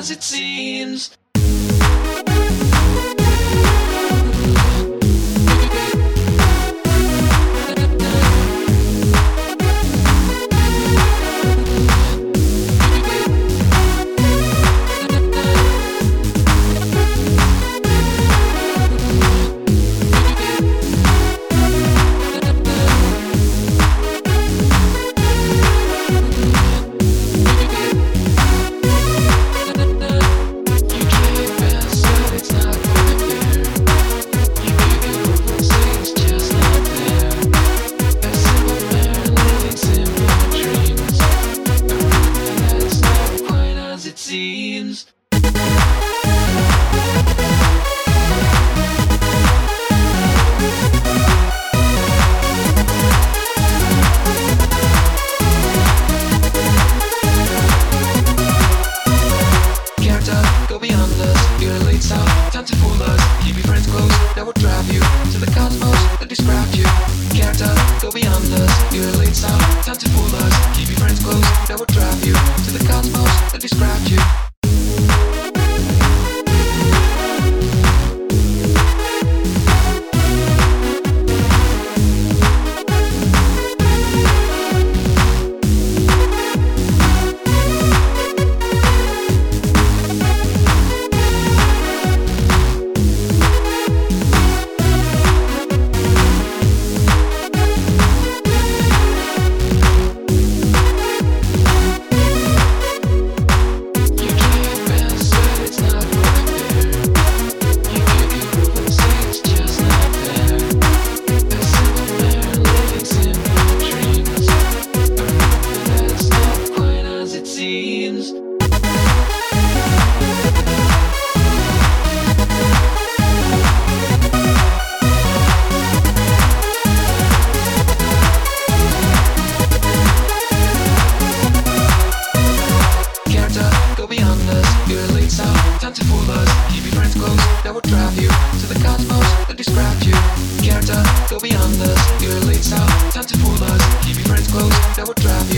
as it seems. Seems. Character, go beyond us. You're a late sound, time to fool us. Keep your friends close, that will drive you to the cosmos that described you. Character, go beyond us. You're a late sound, time to fool us. Keep your friends close, that will drive you to the cosmos that described you. Time to fool us, keep your friends close, that will drive you to the cosmos that described you. Character, go beyond us, you're a late sound. Time to fool us, keep your friends close, that will drive you